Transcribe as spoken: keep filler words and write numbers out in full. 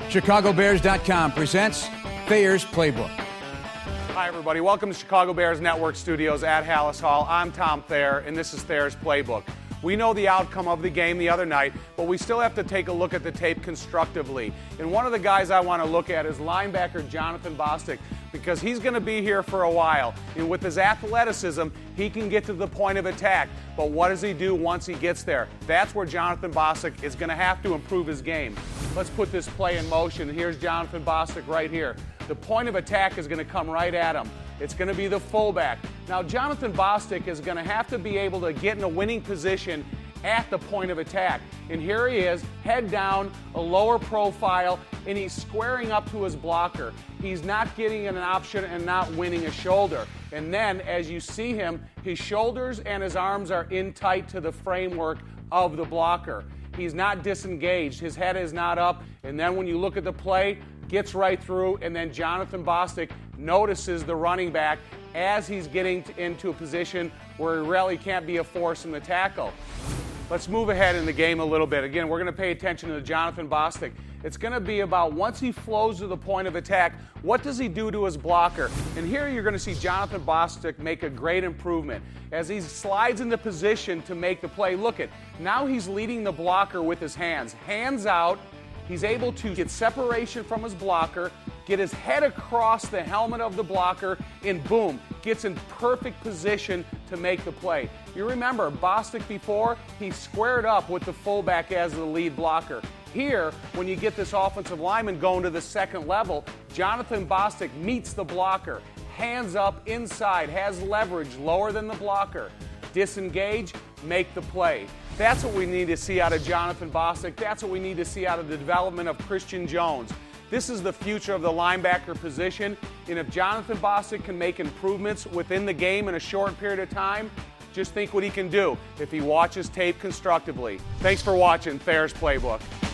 Chicago Bears dot com presents Thayer's Playbook. Hi, everybody. Welcome to Chicago Bears Network Studios at Halas Hall. I'm Tom Thayer, and this is Thayer's Playbook. We know the outcome of the game the other night, but we still have to take a look at the tape constructively. And one of the guys I want to look at is linebacker Jonathan Bostic, because he's going to be here for a while. And with his athleticism, he can get to the point of attack. But what does he do once he gets there? That's where Jonathan Bostic is going to have to improve his game. Let's put this play in motion. Here's Jonathan Bostic right here. The point of attack is going to come right at him. It's going to be the fullback. Now, Jonathan Bostic is going to have to be able to get in a winning position at the point of attack. And here he is, head down, a lower profile, and he's squaring up to his blocker. He's not getting an option and not winning a shoulder. And then, as you see him, his shoulders and his arms are in tight to the framework of the blocker. He's not disengaged. His head is not up. And then when you look at the play, gets right through, and then Jonathan Bostic notices the running back as he's getting to, into a position where he really can't be a force in the tackle. Let's move ahead in the game a little bit. Again, we're going to pay attention to Jonathan Bostic. It's going to be about once he flows to the point of attack, what does he do to his blocker? And here you're going to see Jonathan Bostic make a great improvement. As he slides into position to make the play, look at, now he's leading the blocker with his hands. Hands out. He's able to get separation from his blocker, get his head across the helmet of the blocker, and boom, gets in perfect position to make the play. You remember, Bostic before, he squared up with the fullback as the lead blocker. Here, when you get this offensive lineman going to the second level, Jonathan Bostic meets the blocker. Hands up, inside, has leverage, lower than the blocker. Disengage, make the play. That's what we need to see out of Jonathan Bostic. That's what we need to see out of the development of Christian Jones. This is the future of the linebacker position, and if Jonathan Bostic can make improvements within the game in a short period of time, just think what he can do if he watches tape constructively. Thanks for watching Thayer's Playbook.